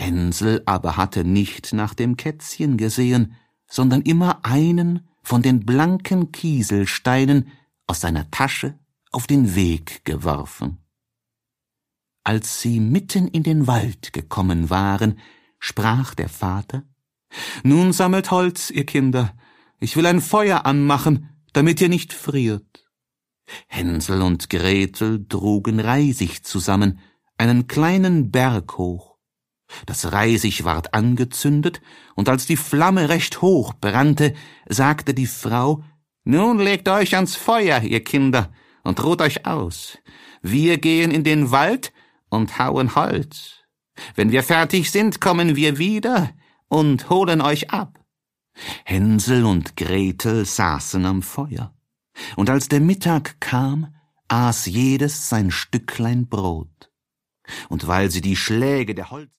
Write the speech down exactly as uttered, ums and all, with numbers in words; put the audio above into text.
Hänsel aber hatte nicht nach dem Kätzchen gesehen, sondern immer einen von den blanken Kieselsteinen aus seiner Tasche auf den Weg geworfen. Als sie mitten in den Wald gekommen waren, sprach der Vater: »Nun sammelt Holz, ihr Kinder, ich will ein Feuer anmachen, damit ihr nicht friert.« Hänsel und Gretel trugen Reisig zusammen, einen kleinen Berg hoch. Das Reisig ward angezündet, und als die Flamme recht hoch brannte, sagte die Frau: »Nun legt euch ans Feuer, ihr Kinder, und ruht euch aus. Wir gehen in den Wald und hauen Holz. Wenn wir fertig sind, kommen wir wieder und holen euch ab.« Hänsel und Gretel saßen am Feuer, und als der Mittag kam, aß jedes sein Stücklein Brot. Und weil sie die Schläge der Holz